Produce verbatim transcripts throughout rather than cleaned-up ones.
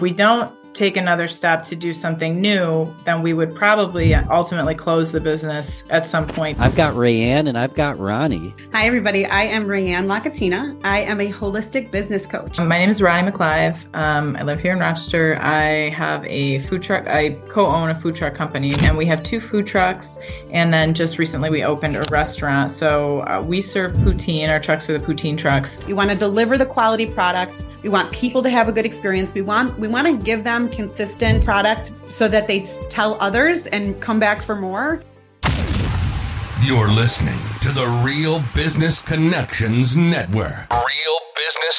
we don't take another step to do something new, then we would probably ultimately close the business at some point. I've got Rayanne and I've got Ronnie. Hi, everybody. I am Rayanne Lacatina. I am a holistic business coach. My name is Ronnie McClive. Um, I live here in Rochester. I have a food truck. I co-own a food truck company, and we have two food trucks. And then just recently we opened a restaurant. So uh, we serve poutine. Our trucks are the poutine trucks. We want to deliver the quality product. We want people to have a good experience. We want we want to give them consistent product so that they tell others and come back for more. You're listening to the Real Business Connections Network. Real Business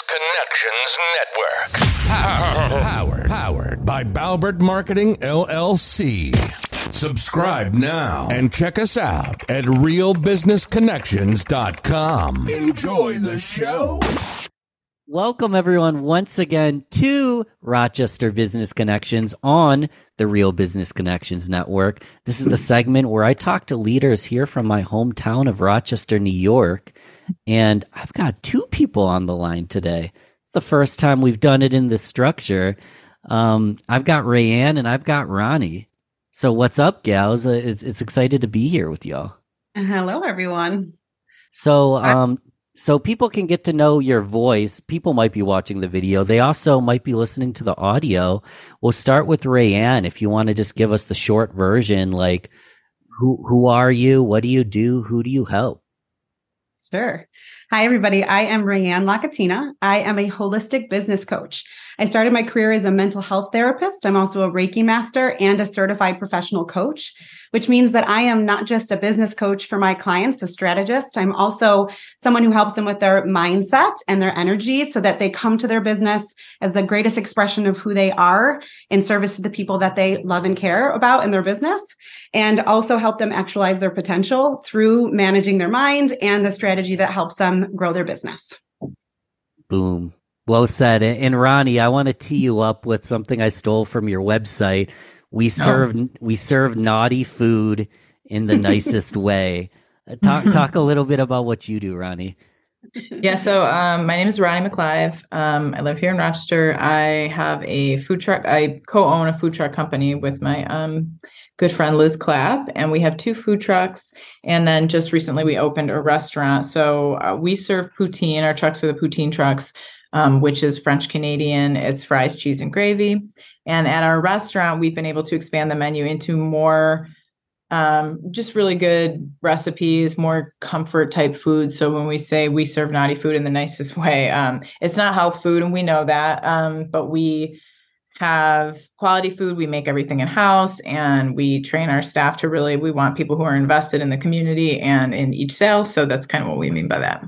Connections Network. Powered, powered by Balbert Marketing, L L C. Subscribe now and check us out at real business connections dot com. Enjoy the show. Welcome, everyone, once again to Rochester Business Connections on the Real Business Connections Network. This is the segment where I talk to leaders here from my hometown of Rochester, New York. And I've got two people on the line today. It's the first time we've done it in this structure. Um, I've got Rayanne and I've got Ronnie. So what's up, gals? Uh, it's, it's excited to be here with y'all. Hello, everyone. So, um, So people can get to know your voice. People might be watching the video. They also might be listening to the audio. We'll start with Rayanne. If you want to just give us the short version, like who who are you? What do you do? Who do you help? Sure. Hi, everybody. I am Rayanne Lacatina. I am a holistic business coach. I started my career as a mental health therapist. I'm also a Reiki master and a certified professional coach, which means that I am not just a business coach for my clients, a strategist. I'm also someone who helps them with their mindset and their energy so that they come to their business as the greatest expression of who they are in service to the people that they love and care about in their business, and also help them actualize their potential through managing their mind and the strategy that helps them grow their business. Boom. Well said. And Ronnie, I want to tee you up with something I stole from your website. We serve oh. we serve naughty food in the nicest way. Talk talk a little bit about what you do, Ronnie. Yeah, so um, my name is Ronnie McClive. Um, I live here in Rochester. I have a food truck. I co-own a food truck company with my um, good friend Liz Clapp, and we have two food trucks. And then just recently we opened a restaurant. So uh, we serve poutine. Our trucks are the poutine trucks, um, which is French Canadian. It's fries, cheese, and gravy. And at our restaurant, we've been able to expand the menu into more um, just really good recipes, more comfort type food. So when we say we serve naughty food in the nicest way, um, it's not health food, and we know that, um, but we have quality food. We make everything in house, and we train our staff to really, we want people who are invested in the community and in each sale. So that's kind of what we mean by that.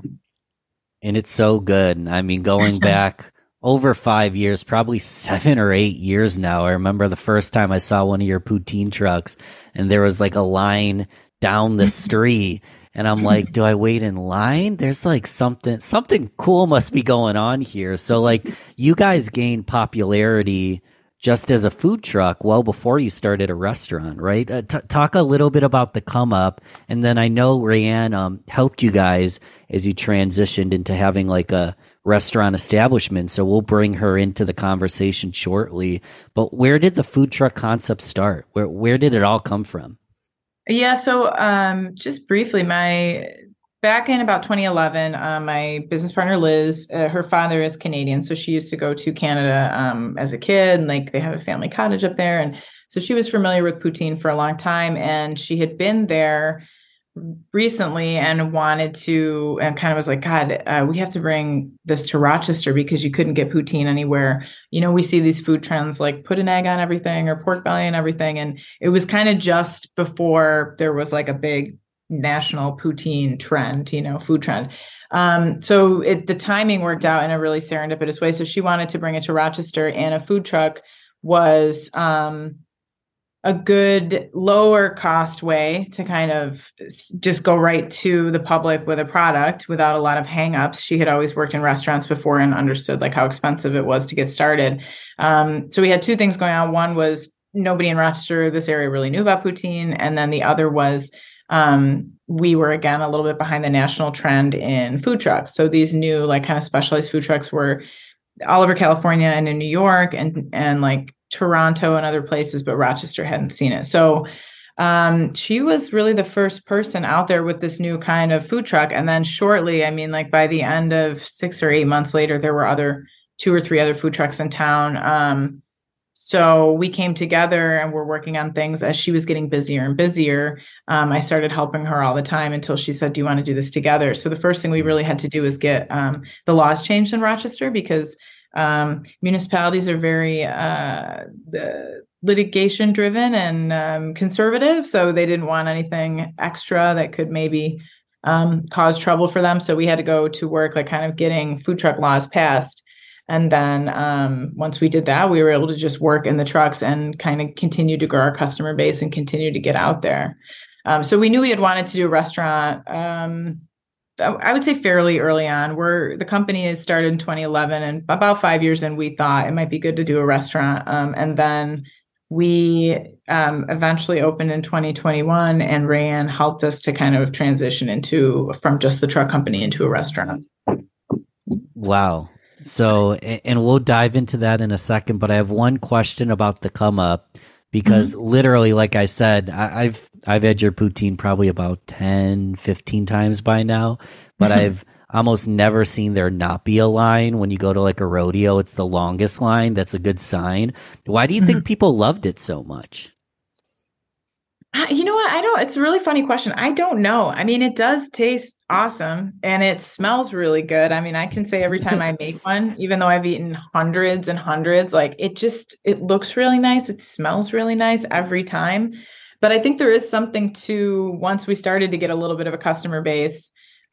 And it's so good. I mean, going back over five years, probably seven or eight years now. I remember the first time I saw one of your poutine trucks, and there was like a line down the street. And I'm like, do I wait in line? There's like something, something cool must be going on here. So like you guys gained popularity just as a food truck well before you started a restaurant, right? Uh, t- talk a little bit about the come up. And then I know Rayanne um, helped you guys as you transitioned into having like a restaurant establishment. So we'll bring her into the conversation shortly. But where did the food truck concept start? Where where did it all come from? Yeah, so um, just briefly, my back in about twenty eleven, uh, my business partner Liz, uh, her father is Canadian, so she used to go to Canada um, as a kid, and like they have a family cottage up there, and so she was familiar with poutine for a long time, and she had been there recently and wanted to, and kind of was like, God, uh, we have to bring this to Rochester because you couldn't get poutine anywhere. You know, we see these food trends like put an egg on everything or pork belly and everything. And it was kind of just before there was like a big national poutine trend, you know, food trend. Um, so it, the timing worked out in a really serendipitous way. So she wanted to bring it to Rochester, and a food truck was, um, a good lower cost way to kind of just go right to the public with a product without a lot of hangups. She had always worked in restaurants before and understood like how expensive it was to get started. Um, so we had two things going on. One was nobody in Rochester, this area, really knew about poutine. And then the other was um, we were, again, a little bit behind the national trend in food trucks. So these new like kind of specialized food trucks were all over California and in New York and, and like Toronto and other places, but Rochester hadn't seen it. So um, she was really the first person out there with this new kind of food truck. And then shortly, I mean, like by the end of six or eight months later, there were other two or three other food trucks in town. Um, So we came together and we're working on things as she was getting busier and busier. Um, I started helping her all the time until she said, do you want to do this together? So the first thing we really had to do was get um, the laws changed in Rochester because um, municipalities are very uh, the litigation driven and um, conservative. So they didn't want anything extra that could maybe um, cause trouble for them. So we had to go to work, like kind of getting food truck laws passed. And then um, once we did that, we were able to just work in the trucks and kind of continue to grow our customer base and continue to get out there. Um, so we knew we had wanted to do a restaurant. Um, I would say fairly early on. We're the company is started in twenty eleven, and about five years in, we thought it might be good to do a restaurant. Um, and then we um, eventually opened in twenty twenty-one, and Rayanne helped us to kind of transition into from just the truck company into a restaurant. Wow. So, and we'll dive into that in a second, but I have one question about the come up because mm-hmm. literally, like I said, I, I've, I've had your poutine probably about ten, fifteen times by now, but mm-hmm. I've almost never seen there not be a line. When you go to like a rodeo, it's the longest line. That's a good sign. Why do you mm-hmm. think people loved it so much? You know what? I don't, it's a really funny question. I don't know. I mean, it does taste awesome and it smells really good. I mean, I can say every time I make one, even though I've eaten hundreds and hundreds, like it just, it looks really nice. It smells really nice every time. But I think there is something to, once we started to get a little bit of a customer base,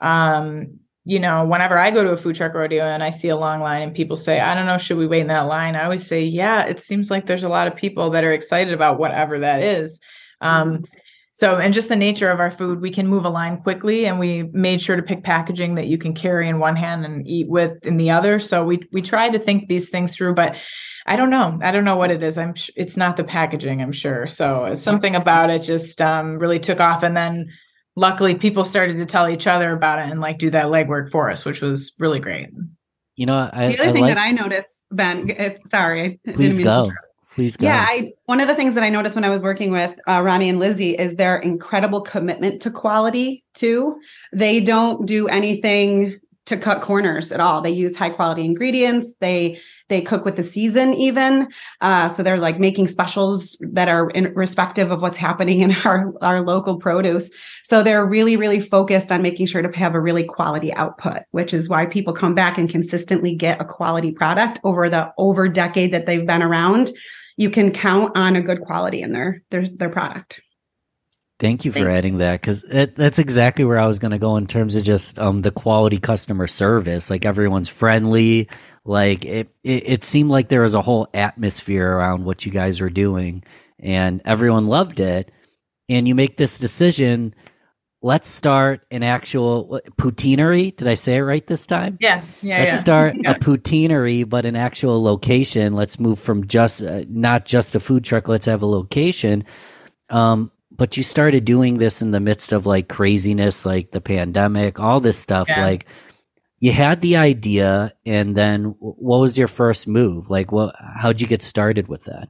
um, you know, whenever I go to a food truck rodeo and I see a long line and people say, I don't know, should we wait in that line? I always say, yeah, it seems like there's a lot of people that are excited about whatever that is. Um, so, and just the nature of our food, we can move a line quickly, and we made sure to pick packaging that you can carry in one hand and eat with in the other. So we, we tried to think these things through, but I don't know. I don't know what it is. I'm sh- it's not the packaging, I'm sure. So something about it just, um, really took off. And then luckily people started to tell each other about it and like do that legwork for us, which was really great. You know, I, the other I thing like... that I noticed, Ben, if, sorry. Please go. Please go. Yeah, I, one of the things that I noticed when I was working with uh, Ronnie and Lizzie is their incredible commitment to quality too. They don't do anything to cut corners at all. They use high quality ingredients. They they cook with the season even. Uh, so they're like making specials that are in respective of what's happening in our, our local produce. So they're really, really focused on making sure to have a really quality output, which is why people come back and consistently get a quality product over the over decade that they've been around. You can count on a good quality in their their their product. Thank you for Thank adding that, because that's exactly where I was going to go in terms of just um, the quality customer service. Like everyone's friendly. Like it, it, it seemed like there was a whole atmosphere around what you guys were doing, and everyone loved it. And you make this decision. Let's start an actual what, poutineery. Did I say it right this time? Yeah, yeah. Let's yeah. start yeah. a poutineery, but an actual location. Let's move from just uh, not just a food truck. Let's have a location. Um, but you started doing this in the midst of like craziness, like the pandemic, all this stuff. Yeah. Like you had the idea, and then what was your first move? Like, what? How'd you get started with that?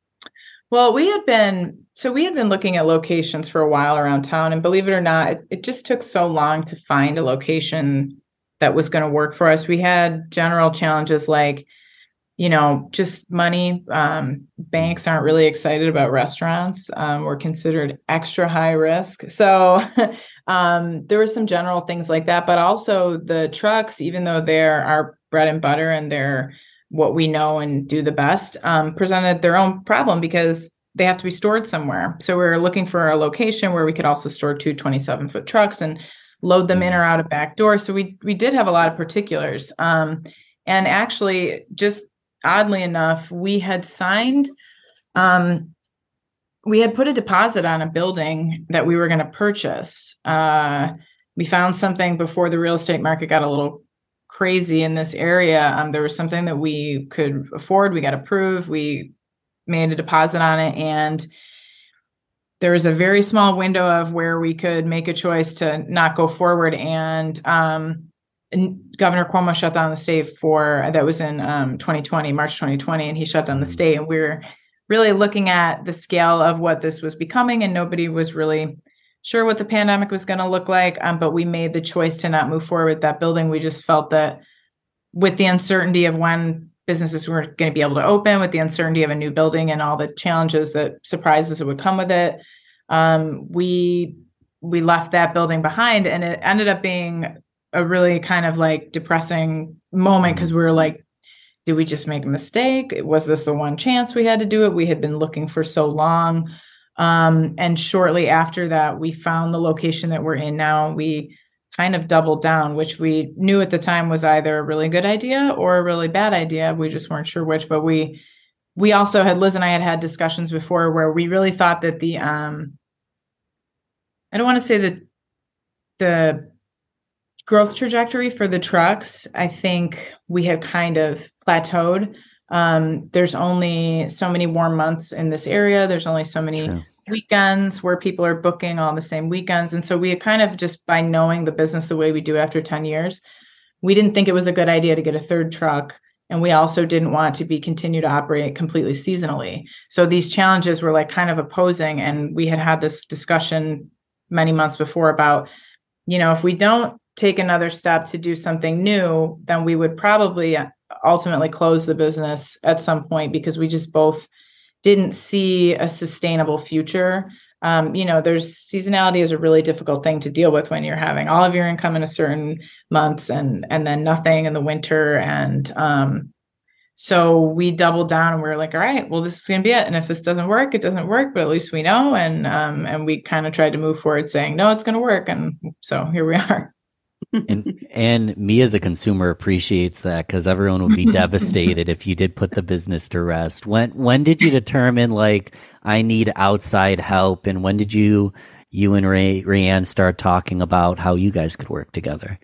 Well, we had been, so we had been looking at locations for a while around town, and believe it or not, it, it just took so long to find a location that was going to work for us. We had general challenges like, you know, just money. Um, banks aren't really excited about restaurants. Um, we're considered extra high risk. So um, there were some general things like that, but also the trucks, even though they're our bread and butter and they're what we know and do the best, um, presented their own problem because they have to be stored somewhere. So we were looking for a location where we could also store two twenty-seven foot trucks and load them in or out a back door. So we we did have a lot of particulars. Um, and actually, just oddly enough, we had signed, um, we had put a deposit on a building that we were going to purchase. Uh, we found something before the real estate market got a little crazy in this area. Um, there was something that we could afford. We got approved. We made a deposit on it, and there was a very small window of where we could make a choice to not go forward. And um, Governor Cuomo shut down the state for, that was in um, twenty twenty, March twenty twenty, and he shut down the state. And we were really looking at the scale of what this was becoming, and nobody was really sure what the pandemic was going to look like. Um, but we made the choice to not move forward with that building. We just felt that with the uncertainty of when businesses were going to be able to open, with the uncertainty of a new building and all the challenges that surprises that would come with it, um, we we left that building behind, and it ended up being a really kind of like depressing moment, because we were like, did we just make a mistake? Was this the one chance we had to do it? We had been looking for so long. Um, and shortly after that, we found the location that we're in now. We kind of doubled down, which we knew at the time was either a really good idea or a really bad idea. We just weren't sure which, but we, we also had, Liz and I had had discussions before where we really thought that the, um, I don't want to say that the growth trajectory for the trucks, I think we had kind of plateaued. Um, there's only so many warm months in this area. There's only so many True. weekends where people are booking all the same weekends. And so we had kind of, just by knowing the business the way we do after ten years, we didn't think it was a good idea to get a third truck. And we also didn't want to be continue to operate completely seasonally. So these challenges were like kind of opposing. And we had had this discussion many months before about, you know, if we don't take another step to do something new, then we would probably ultimately close the business at some point, because we just both didn't see a sustainable future. Um, you know, there's seasonality is a really difficult thing to deal with when you're having all of your income in a certain months and and then nothing in the winter. And um, so we doubled down and we were like, all right, well, this is going to be it. And if this doesn't work, it doesn't work, but at least we know. And um, and we kind of tried to move forward saying, no, it's going to work. And so here we are. and and me as a consumer appreciates that, because everyone would be devastated if you did put the business to rest. When when did you determine, like, I need outside help, and when did you you and Ray Rayanne start talking about how you guys could work together?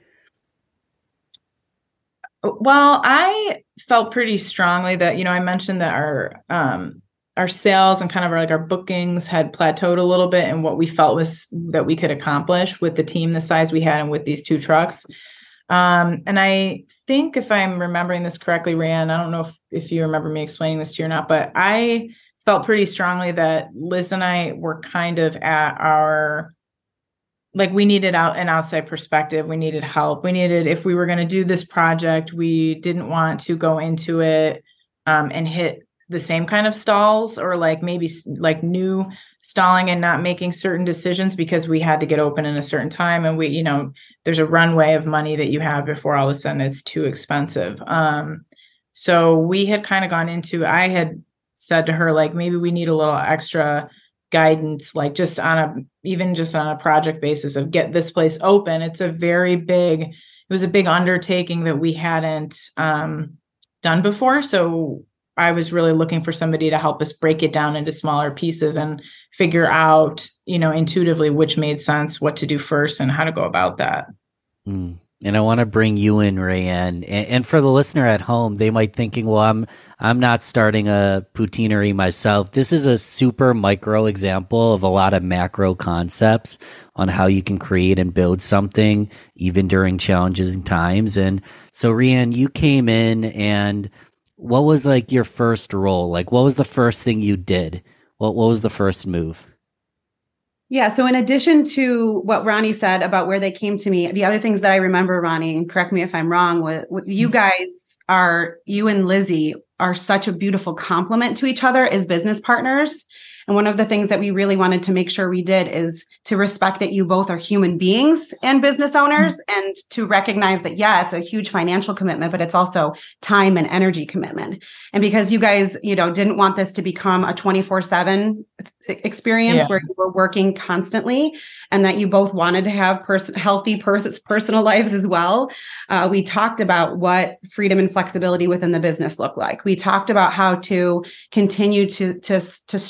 Well, I felt pretty strongly that, you know, I mentioned that our um, our sales and kind of our, like our bookings had plateaued a little bit, and what we felt was that we could accomplish with the team the size we had and with these two trucks. Um, and I think, if I'm remembering this correctly, Rayanne, I don't know if, if you remember me explaining this to you or not, but I felt pretty strongly that Liz and I were kind of at our, like, we needed out an outside perspective. We needed help. We needed, if we were going to do this project, we didn't want to go into it um, and hit the same kind of stalls, or like maybe like new stalling and not making certain decisions because we had to get open in a certain time. And we, you know, there's a runway of money that you have before all of a sudden it's too expensive. Um, so we had kind of gone into, I had said to her, like, maybe we need a little extra guidance, like just on a, even just on a project basis of get this place open. It's a very big, it was a big undertaking that we hadn't um, done before. So I was really looking for somebody to help us break it down into smaller pieces and figure out, you know, intuitively which made sense, what to do first, and how to go about that. Mm. And I want to bring you in, Rayanne. And, and for the listener at home, they might thinking, well, I'm I'm not starting a poutineery myself. This is a super micro example of a lot of macro concepts on how you can create and build something even during challenging times. And so, Rayanne, you came in, and what was like your first role? Like, what was the first thing you did? What What was the first move? Yeah. So in addition to what Ronnie said about where they came to me, the other things that I remember, Ronnie, and correct me if I'm wrong, with, with you guys are, you and Lizzie are such a beautiful complement to each other as business partners. And one of the things that we really wanted to make sure we did is to respect that you both are human beings and business owners, mm-hmm. and to recognize that, yeah, it's a huge financial commitment, but it's also time and energy commitment. And because you guys, you know, didn't want this to become a twenty-four seven experience, yeah. where you were working constantly, and that you both wanted to have pers- healthy pers- personal lives as well. Uh, we talked about what freedom and flexibility within the business look like. We talked about how to continue to, to, to strengthen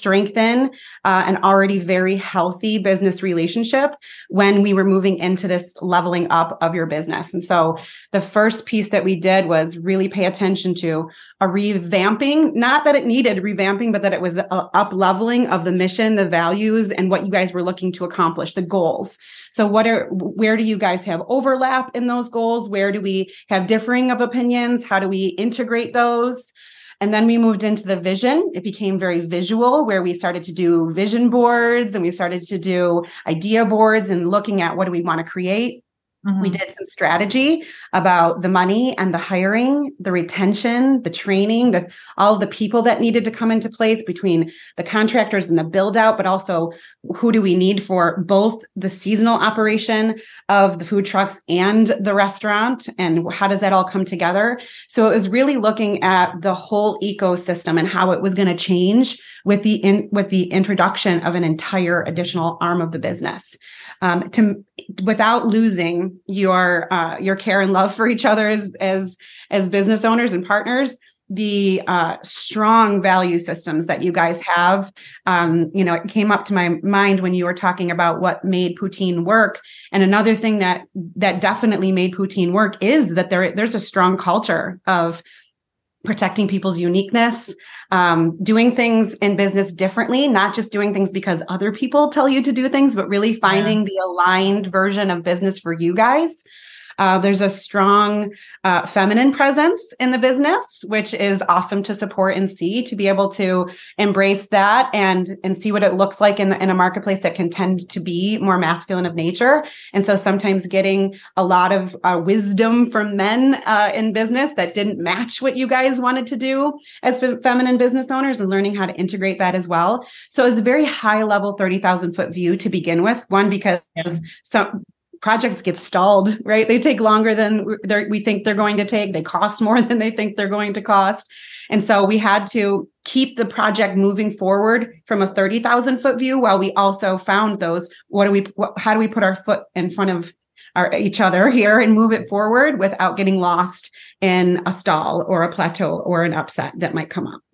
in uh, an already very healthy business relationship when we were moving into this leveling up of your business. And so the first piece that we did was really pay attention to a revamping, not that it needed revamping, but that it was a up leveling of the mission, the values, and what you guys were looking to accomplish, the goals. So what are, where do you guys have overlap in those goals? Where do we have differing of opinions? How do we integrate those? And then we moved into the vision. It became very visual, where we started to do vision boards and we started to do idea boards and looking at what do we want to create. Mm-hmm. We did some strategy about the money and the hiring, the retention, the training, the, all of the people that needed to come into place between the contractors and the build out, but also who do we need for both the seasonal operation of the food trucks and the restaurant, and how does that all come together? So it was really looking at the whole ecosystem and how it was going to change with the in, with the introduction of an entire additional arm of the business, um, to without losing your uh, your care and love for each other as as as business owners and partners. The uh, strong value systems that you guys have, um, you know, it came up to my mind when you were talking about what made Poutine work. And another thing that that definitely made Poutine work is that there there's a strong culture of protecting people's uniqueness, um, doing things in business differently, not just doing things because other people tell you to do things, but really finding yeah. the aligned version of business for you guys. Uh, there's a strong uh, feminine presence in the business, which is awesome to support and see, to be able to embrace that and, and see what it looks like in, in a marketplace that can tend to be more masculine of nature. And so sometimes getting a lot of uh, wisdom from men uh, in business that didn't match what you guys wanted to do as f- feminine business owners, and learning how to integrate that as well. So it's a very high level thirty thousand foot view to begin with. One, because yeah. some projects get stalled, right? They take longer than we think they're going to take. They cost more than they think they're going to cost. And so we had to keep the project moving forward from a thirty thousand foot view, while we also found those, what do we, what, how do we put our foot in front of our, each other here and move it forward without getting lost in a stall or a plateau or an upset that might come up.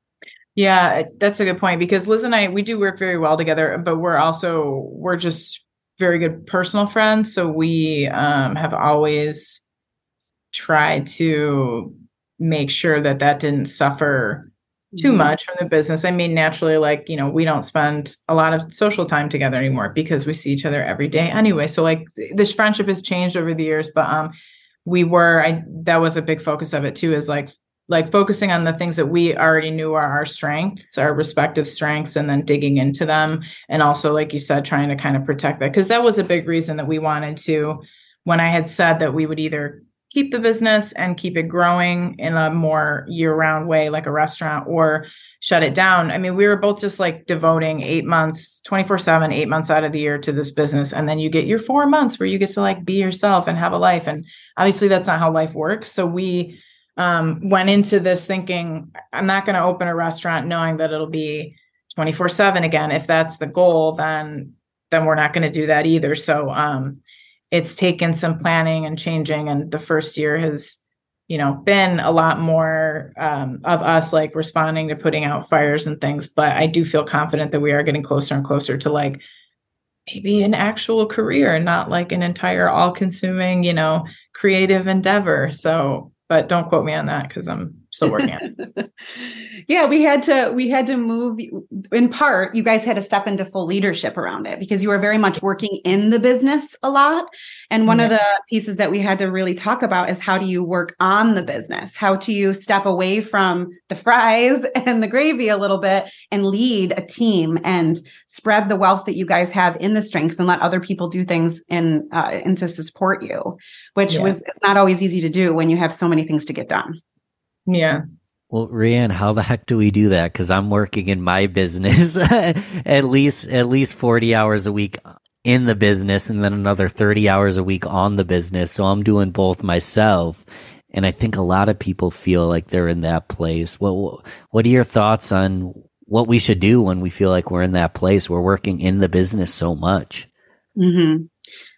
Yeah, that's a good point, because Liz and I, we do work very well together, but we're also, we're just very good personal friends. So we um, have always tried to make sure that that didn't suffer too mm-hmm. much from the business. I mean, naturally, like, you know, we don't spend a lot of social time together anymore because we see each other every day anyway. So like this friendship has changed over the years, but um, we were, I, that was a big focus of it too, is like, like focusing on the things that we already knew are our strengths, our respective strengths, and then digging into them. And also, like you said, trying to kind of protect that, because that was a big reason that we wanted to, when I had said that we would either keep the business and keep it growing in a more year-round way, like a restaurant, or shut it down. I mean, we were both just like devoting eight months, twenty-four seven, eight months out of the year to this business. And then you get your four months where you get to like be yourself and have a life. And obviously that's not how life works. So we um, went into this thinking, I'm not going to open a restaurant knowing that it'll be twenty-four seven again. If that's the goal, then, then we're not going to do that either. So, um, it's taken some planning and changing. And the first year has, you know, been a lot more um, of us like responding to putting out fires and things. But I do feel confident that we are getting closer and closer to like maybe an actual career, not like an entire all consuming, you know, creative endeavor. So, but don't quote me on that because I'm still working on it. Yeah, we had to, we had to move, in part, you guys had to step into full leadership around it because you were very much working in the business a lot. And one yeah. of the pieces that we had to really talk about is how do you work on the business? How do you step away from the fries and the gravy a little bit and lead a team and spread the wealth that you guys have in the strengths and let other people do things in, uh, and to support you, which yeah. was, it's not always easy to do when you have so many things to get done. Yeah. Well, Rianne, how the heck do we do that? Because I'm working in my business at least at least forty hours a week in the business, and then another thirty hours a week on the business. So I'm doing both myself, and I think a lot of people feel like they're in that place. What What are your thoughts on what we should do when we feel like we're in that place? We're working in the business so much. Mm-hmm.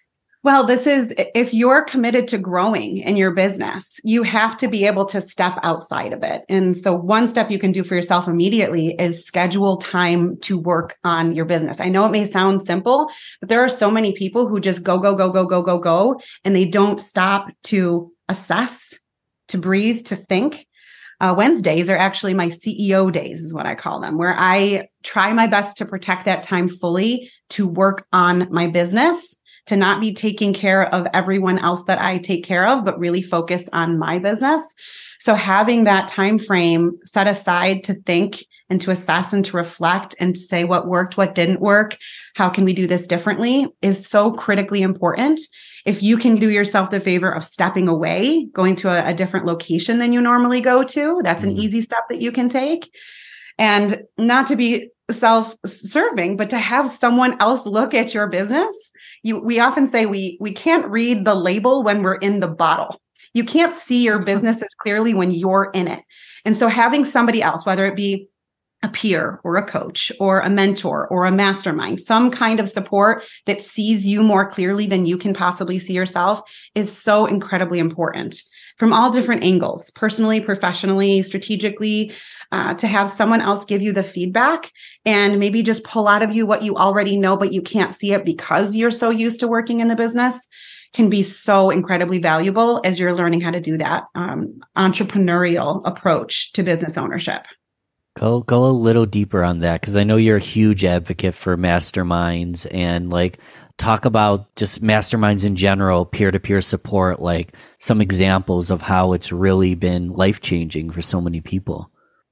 Well, this is, if you're committed to growing in your business, you have to be able to step outside of it. And so one step you can do for yourself immediately is schedule time to work on your business. I know it may sound simple, but there are so many people who just go, go, go, go, go, go, go, and they don't stop to assess, to breathe, to think. Uh, Wednesdays are actually my C E O days, is what I call them, where I try my best to protect that time fully to work on my business, to not be taking care of everyone else that I take care of, but really focus on my business. So having that time frame set aside to think and to assess and to reflect and to say what worked, what didn't work, how can we do this differently is so critically important. If you can do yourself the favor of stepping away, going to a, a different location than you normally go to, that's an Mm. easy step that you can take. And not to be self-serving, but to have someone else look at your business. You, we often say we, we can't read the label when we're in the bottle. You can't see your business as clearly when you're in it. And so having somebody else, whether it be a peer or a coach or a mentor or a mastermind, some kind of support that sees you more clearly than you can possibly see yourself is so incredibly important from all different angles, personally, professionally, strategically, uh, to have someone else give you the feedback and maybe just pull out of you what you already know, but you can't see it because you're so used to working in the business can be so incredibly valuable as you're learning how to do that um, entrepreneurial approach to business ownership. Go go a little deeper on that, because I know you're a huge advocate for masterminds, and like talk about just masterminds in general, peer-to-peer support, like some examples of how it's really been life-changing for so many people.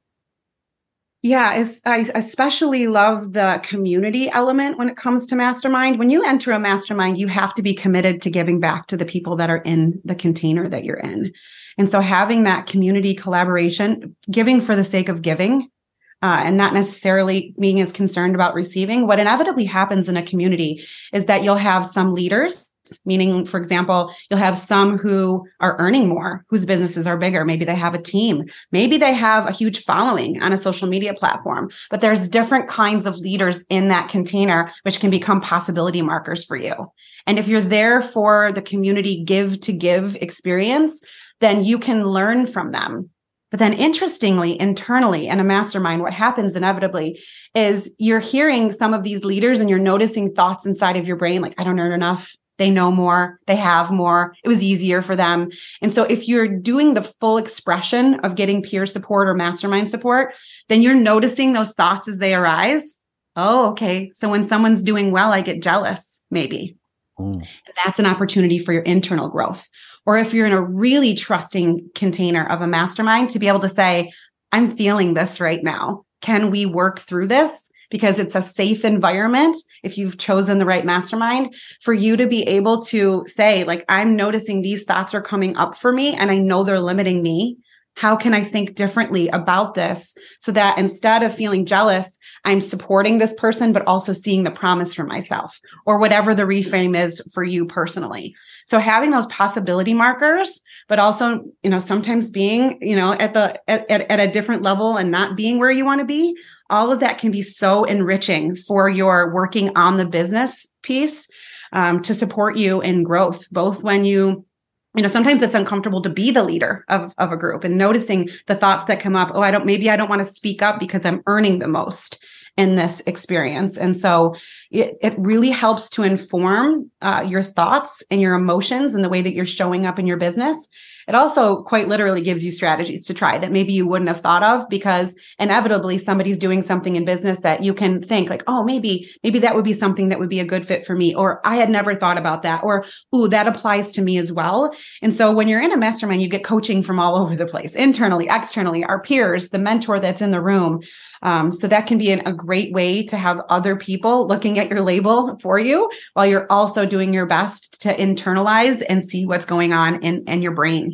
Yeah, it's, I especially love the community element when it comes to mastermind. When you enter a mastermind, you have to be committed to giving back to the people that are in the container that you're in. And so having that community collaboration, giving for the sake of giving, uh, and not necessarily being as concerned about receiving, what inevitably happens in a community is that you'll have some leaders, meaning, for example, you'll have some who are earning more, whose businesses are bigger. Maybe they have a team. Maybe they have a huge following on a social media platform, but there's different kinds of leaders in that container, which can become possibility markers for you. And if you're there for the community give to give experience, then you can learn from them. But then interestingly, internally in a mastermind, what happens inevitably is you're hearing some of these leaders and you're noticing thoughts inside of your brain, like, I don't earn enough. They know more. They have more. It was easier for them. And so if you're doing the full expression of getting peer support or mastermind support, then you're noticing those thoughts as they arise. Oh, okay. So when someone's doing well, I get jealous, maybe. And that's an opportunity for your internal growth. Or if you're in a really trusting container of a mastermind, to be able to say, I'm feeling this right now. Can we work through this? Because it's a safe environment, if you've chosen the right mastermind, for you to be able to say, like, I'm noticing these thoughts are coming up for me and I know they're limiting me. How can I think differently about this so that instead of feeling jealous, I'm supporting this person, but also seeing the promise for myself, or whatever the reframe is for you personally. So having those possibility markers, but also, you know, sometimes being, you know, at the, at, at a different level and not being where you want to be, all of that can be so enriching for your working on the business piece, um, to support you in growth, both when you You know, sometimes it's uncomfortable to be the leader of, of a group and noticing the thoughts that come up. Oh, I don't, maybe I don't want to speak up because I'm earning the most in this experience. And so it, it really helps to inform uh, your thoughts and your emotions and the way that you're showing up in your business. It also quite literally gives you strategies to try that maybe you wouldn't have thought of, because inevitably somebody's doing something in business that you can think like, oh, maybe, maybe that would be something that would be a good fit for me. Or I had never thought about that. Or, ooh, that applies to me as well. And so when you're in a mastermind, you get coaching from all over the place, internally, externally, our peers, the mentor that's in the room. Um, so that can be an, a great way to have other people looking at your label for you while you're also doing your best to internalize and see what's going on in, in your brain.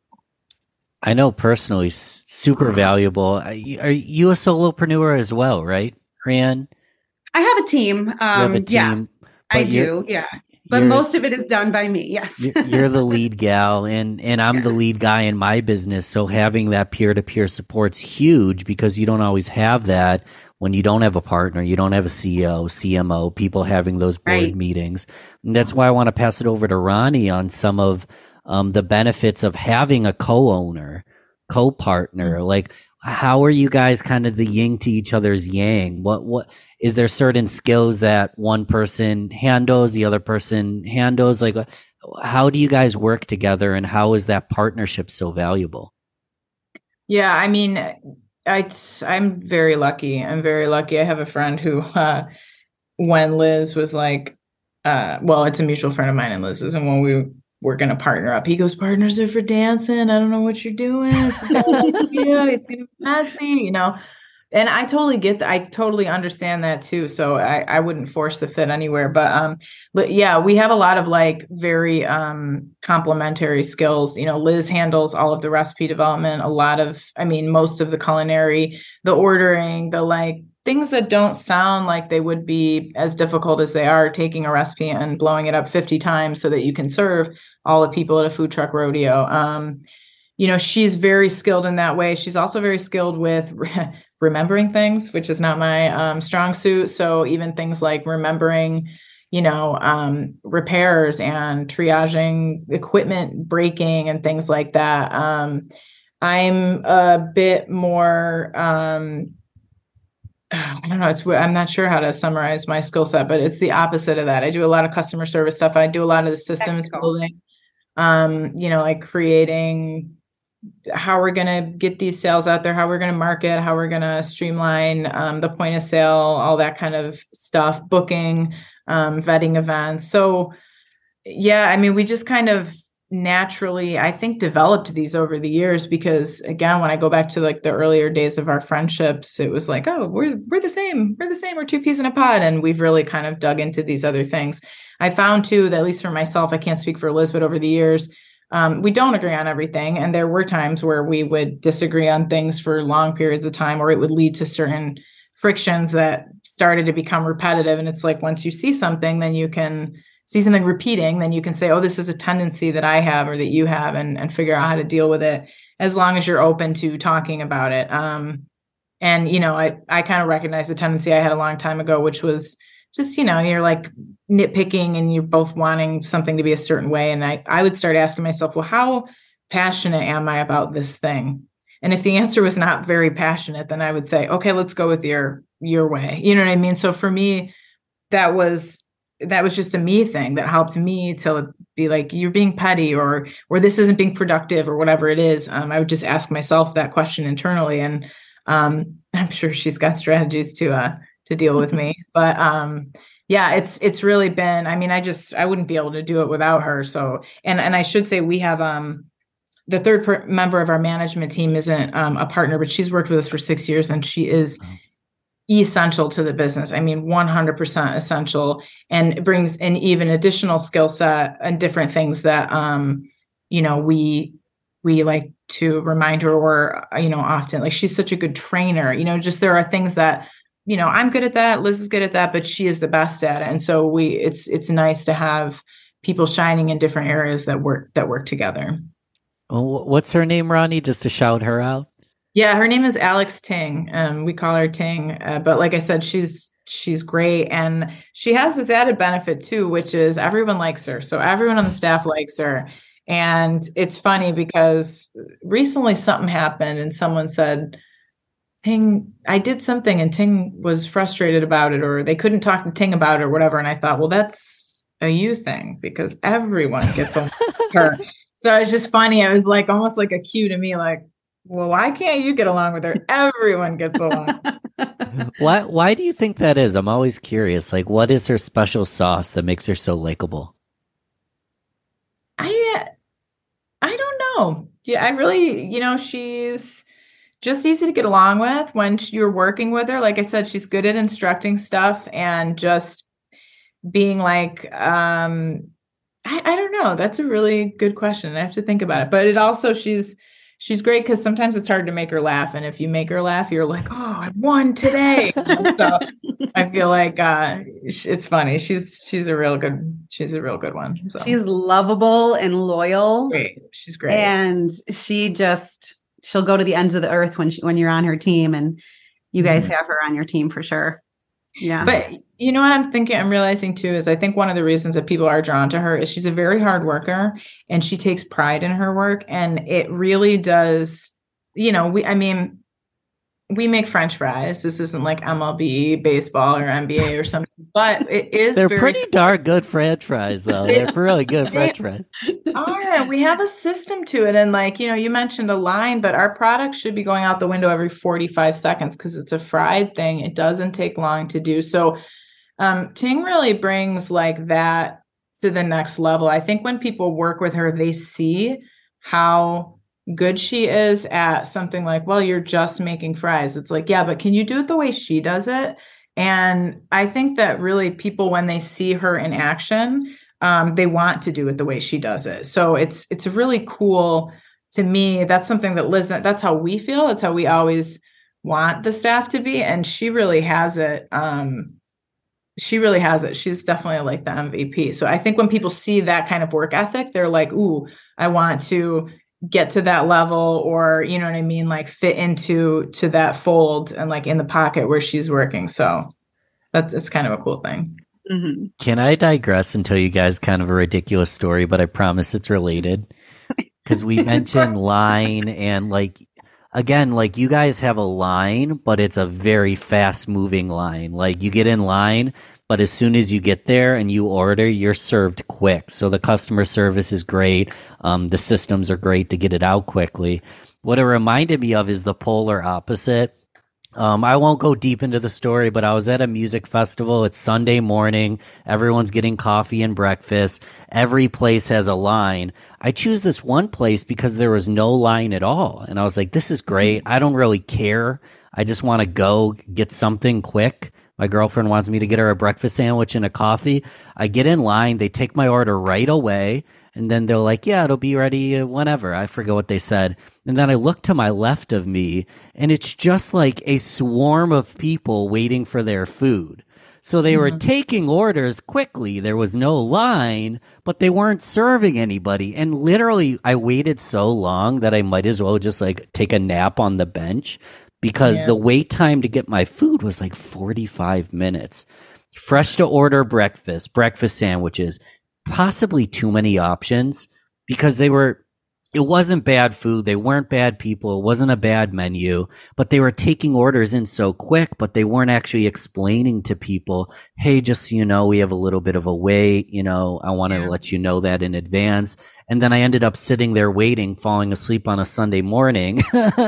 I know personally, super valuable. Are you a solopreneur as well, right, Rhiann? I have a team. Um, you have a team, yes, I do. Yeah. but you're, most of it is done by me. Yes. you're, you're the lead gal, and, and I'm yeah. the lead guy in my business. So having that peer-to-peer support's huge because you don't always have that when you don't have a partner, you don't have a C E O, C M O, people having those board right. meetings. And that's why I want to pass it over to Ronnie on some of um, the benefits of having a co-owner, co-partner. Mm-hmm. Like, how are you guys kind of the yin to each other's yang? What, what, is there certain skills that one person handles, the other person handles? Like, how do you guys work together, and how is that partnership so valuable? Yeah, I mean, I, I'm very lucky. I'm very lucky. I have a friend who, uh, when Liz was like, uh, well, it's a mutual friend of mine and Liz's, and when we were going to partner up, he goes, partners are for dancing. I don't know what you're doing. It's a bad idea. It's gonna be messy, you know? And I totally get that. I totally understand that too. So I, I wouldn't force the fit anywhere, but, um, but yeah, we have a lot of like very, um, complementary skills. You know, Liz handles all of the recipe development, a lot of, I mean, most of the culinary, the ordering, the like things that don't sound like they would be as difficult as they are, taking a recipe and blowing it up fifty times so that you can serve all the people at a food truck rodeo. Um, you know, she's very skilled in that way. She's also very skilled with remembering things, which is not my um, strong suit. So even things like remembering, you know, um, repairs and triaging equipment breaking and things like that. Um, I'm a bit more, um, I don't know, it's, I'm not sure how to summarize my skill set, but it's the opposite of that. I do a lot of customer service stuff. I do a lot of the systems Technical. building, um, you know, like creating how we're going to get these sales out there, how we're going to market, how we're going to streamline um, the point of sale, all that kind of stuff, booking, um, vetting events. So yeah, I mean, we just kind of naturally, I think, developed these over the years because again, when I go back to like the earlier days of our friendships, it was like, oh, we're, we're the same, we're the same, we're two peas in a pod. And we've really kind of dug into these other things. I found too, that at least for myself, I can't speak for Liz, but over the years, Um, we don't agree on everything. And there were times where we would disagree on things for long periods of time, or it would lead to certain frictions that started to become repetitive. And it's like, once you see something, then you can see something repeating, then you can say, oh, this is a tendency that I have or that you have, and, and figure out how to deal with it as long as you're open to talking about it. Um, and, you know, I, I kind of recognize the tendency I had a long time ago, which was just, you know, you're like nitpicking and you're both wanting something to be a certain way. And I, I would start asking myself, well, how passionate am I about this thing? And if the answer was not very passionate, then I would say, okay, let's go with your, your way. You know what I mean? So for me, that was, that was just a me thing that helped me to be like, you're being petty, or, or this isn't being productive, or whatever it is. Um, I would just ask myself that question internally. And um, I'm sure she's got strategies to, uh, to deal with me. But um, yeah, it's, it's really been, I mean, I just, I wouldn't be able to do it without her. So, and, and I should say we have, um, the third per- member of our management team isn't um, a partner, but she's worked with us for six years and she is essential to the business. I mean, one hundred percent essential, and it brings an even additional skill set and different things that, um, you know, we, we like to remind her, or, you know, often, like, she's such a good trainer, you know, just, there are things that, you know, I'm good at that, Liz is good at that, but she is the best at it. And so we, it's, it's nice to have people shining in different areas that work, that work together. Well, what's her name, Ronnie, just to shout her out? Yeah, her name is Alex Ting. Um, we call her Ting. Uh, but like I said, she's, she's great. And she has this added benefit too, which is everyone likes her. So everyone on the staff likes her. And it's funny because recently something happened and someone said, Ting, I did something and Ting was frustrated about it, or they couldn't talk to Ting about it or whatever. And I thought, well, that's a you thing because everyone gets on her. So it's just funny. It was like almost like a cue to me, like, well, why can't you get along with her? Everyone gets along. Why, why do you think that is? I'm always curious. Like, what is her special sauce that makes her so likable? I, I don't know. Yeah, I really, you know, she's just easy to get along with when you're working with her. Like I said, she's good at instructing stuff and just being like, um, I, I don't know. That's a really good question. I have to think about it. But it also, she's, she's great because sometimes it's hard to make her laugh. And if you make her laugh, you're like, oh, I won today. So I feel like uh, it's funny. She's she's a real good she's a real good one. So. She's lovable and loyal. Great. She's great. And she just she'll go to the ends of the earth when she, when you're on her team, and you guys mm-hmm. have her on your team for sure. Yeah. But you know what I'm thinking, I'm realizing too, is I think one of the reasons that people are drawn to her is she's a very hard worker and she takes pride in her work. And it really does, you know, we, I mean, we make French fries. This isn't like M L B baseball or N B A or something, but it is. They're very pretty smart. Darn good French fries, though. They're really good French fries. All right, we have a system to it, and like you know, you mentioned a line, but our product should be going out the window every forty-five seconds because it's a fried thing. It doesn't take long to do. So, um, Ting really brings like that to the next level. I think when people work with her, they see how good she is at something like, well, you're just making fries. It's like, yeah, but can you do it the way she does it? And I think that really people, when they see her in action, um, they want to do it the way she does it. So it's, it's really cool to me. That's something that Liz, that's how we feel. That's how we always want the staff to be. And she really has it. Um, she really has it. She's definitely like the M V P. So I think when people see that kind of work ethic, they're like, ooh, I want to get to that level, or, you know what I mean? Like fit into, to that fold and like in the pocket where she's working. So that's, it's kind of a cool thing. Mm-hmm. Can I digress and tell you guys kind of a ridiculous story, but I promise it's related? Because we mentioned line and like, again, like you guys have a line, but it's a very fast moving line. Like you get in line, but as soon as you get there and you order, you're served quick. So the customer service is great. Um, the systems are great to get it out quickly. What it reminded me of is the polar opposite. Um, I won't go deep into the story, but I was at a music festival. It's Sunday morning. Everyone's getting coffee and breakfast. Every place has a line. I choose this one place because there was no line at all. And I was like, this is great. I don't really care. I just want to go get something quick. My girlfriend wants me to get her a breakfast sandwich and a coffee. I get in line. They take my order right away. And then they're like, yeah, it'll be ready whenever. I forget what they said. And then I look to my left of me, and it's just like a swarm of people waiting for their food. So they mm-hmm. were taking orders quickly. There was no line, but they weren't serving anybody. And literally, I waited so long that I might as well just like take a nap on the bench. Because yeah. the wait time to get my food was like forty-five minutes. Fresh to order breakfast, breakfast sandwiches, possibly too many options because they were, it wasn't bad food. They weren't bad people. It wasn't a bad menu, but they were taking orders in so quick, but they weren't actually explaining to people, hey, just so you know, we have a little bit of a wait. You know, I want to yeah. let you know that in advance. And then I ended up sitting there waiting, falling asleep on a Sunday morning.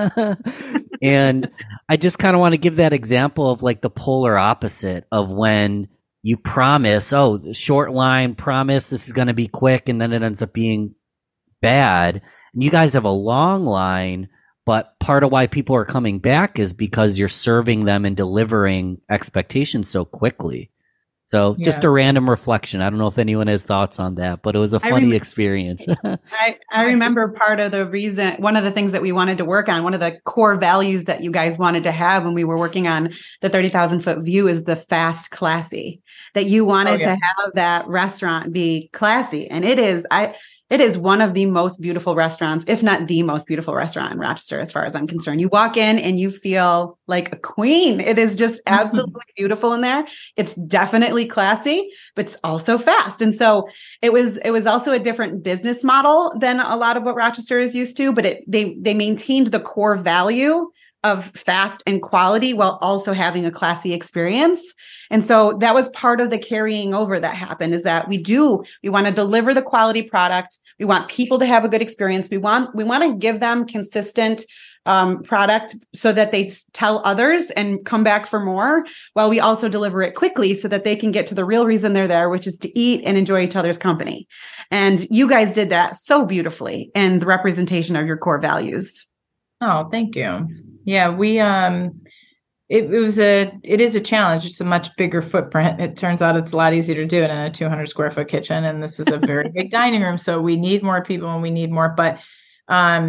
And I just kind of want to give that example of like the polar opposite of when you promise, oh, short line, promise this is going to be quick, and then it ends up being bad. And you guys have a long line, but part of why people are coming back is because you're serving them and delivering expectations so quickly. So just yeah. a random reflection. I don't know if anyone has thoughts on that, but it was a funny rem- experience. I, I remember part of the reason, one of the things that we wanted to work on, one of the core values that you guys wanted to have when we were working on the thirty thousand foot view is the fast, classy, that you wanted oh, yeah. to have that restaurant be classy. And it is, I, it is one of the most beautiful restaurants, if not the most beautiful restaurant in Rochester, as far as I'm concerned. You walk in and you feel like a queen. It is just absolutely beautiful in there. It's definitely classy, but it's also fast. And so it was, it was also a different business model than a lot of what Rochester is used to, but it, they, they maintained the core value of fast and quality while also having a classy experience. And so that was part of the carrying over that happened, is that we do, we want to deliver the quality product. We want people to have a good experience. We want, we want to give them consistent um, product so that they tell others and come back for more, while we also deliver it quickly so that they can get to the real reason they're there, which is to eat and enjoy each other's company. And you guys did that so beautifully in the representation of your core values. Oh, thank you. Yeah, we, um, it, it was a, it is a challenge. It's a much bigger footprint. It turns out it's a lot easier to do it in a two hundred square foot kitchen. And this is a very big dining room. So we need more people and we need more, but, um,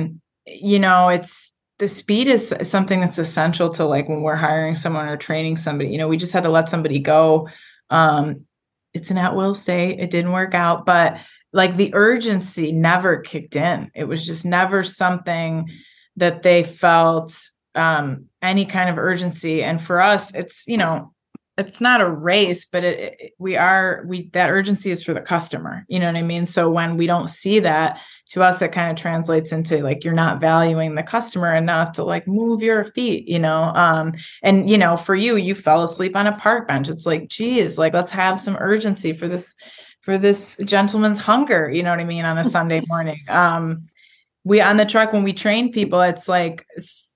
you know, it's the speed is something that's essential to like when we're hiring someone or training somebody. You know, we just had to let somebody go. Um, it's an at-will stay. It didn't work out, but like the urgency never kicked in. It was just never something that they felt um, any kind of urgency. And for us, it's, you know, it's not a race, but it, it, we are, we, that urgency is for the customer, you know what I mean? So when we don't see that, to us, it kind of translates into like, you're not valuing the customer enough to like move your feet, you know? Um, and, you know, for you, you fell asleep on a park bench. It's like, geez, like, let's have some urgency for this, for this gentleman's hunger, you know what I mean? On a Sunday morning. Um, we, on the truck, when we train people, it's like,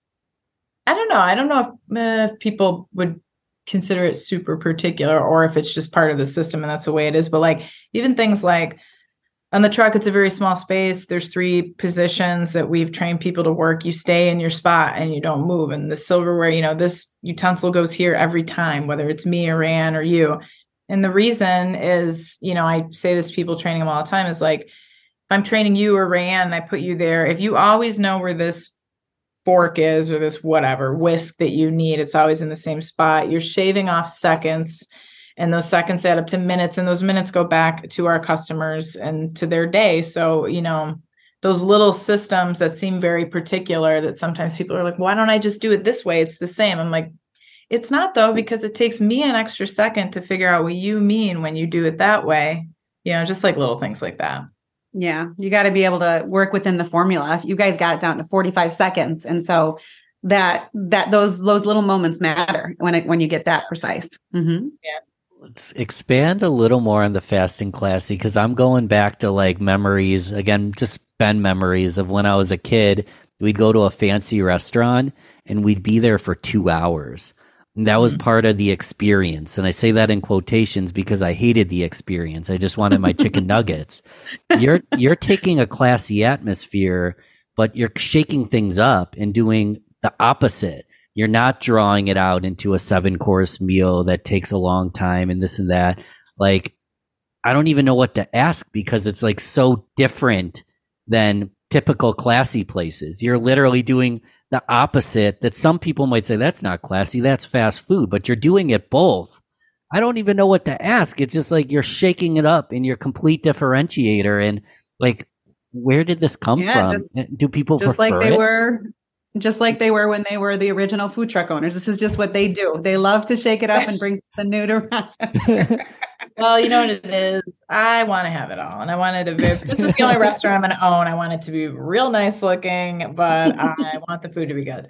I don't know. I don't know if, uh, if people would consider it super particular or if it's just part of the system and that's the way it is. But like, even things like, on the truck, it's a very small space. There's three positions that we've trained people to work. You stay in your spot and you don't move. And the silverware, you know, this utensil goes here every time, whether it's me or Ryan or you. And the reason is, you know, I say this to people training them all the time is like, if I'm training you or Ryan and I put you there, if you always know where this fork is or this whatever whisk that you need, it's always in the same spot. You're shaving off seconds. And those seconds add up to minutes, and those minutes go back to our customers and to their day. So, you know, those little systems that seem very particular that sometimes people are like, why don't I just do it this way? It's the same. I'm like, it's not though, because it takes me an extra second to figure out what you mean when you do it that way. You know, just like little things like that. Yeah. You got to be able to work within the formula. You guys got it down to forty-five seconds. And so that, that those, those little moments matter when it, when you get that precise. Mm-hmm. Yeah. Let's expand a little more on the fasting classy, because I'm going back to like memories, again, just Ben memories of when I was a kid. We'd go to a fancy restaurant and we'd be there for two hours. And that was mm-hmm. part of the experience. And I say that in quotations because I hated the experience. I just wanted my chicken nuggets. You're you're taking a classy atmosphere, but you're shaking things up and doing the opposite. You're not drawing it out into a seven course meal that takes a long time and this and that. Like, I don't even know what to ask because it's like so different than typical classy places. You're literally doing the opposite that some people might say, that's not classy, that's fast food, but you're doing it both. I don't even know what to ask. It's just like you're shaking it up and you're complete differentiator. And like, where did this come yeah, from? Just, Do people just prefer like they it? were Just like they were when they were the original food truck owners. This is just what they do. They love to shake it up and bring the new to Rochester. Well, you know what it is? I want to have it all. And I wanted to be, this is the only restaurant I'm going to own. I want it to be real nice looking, but I want the food to be good.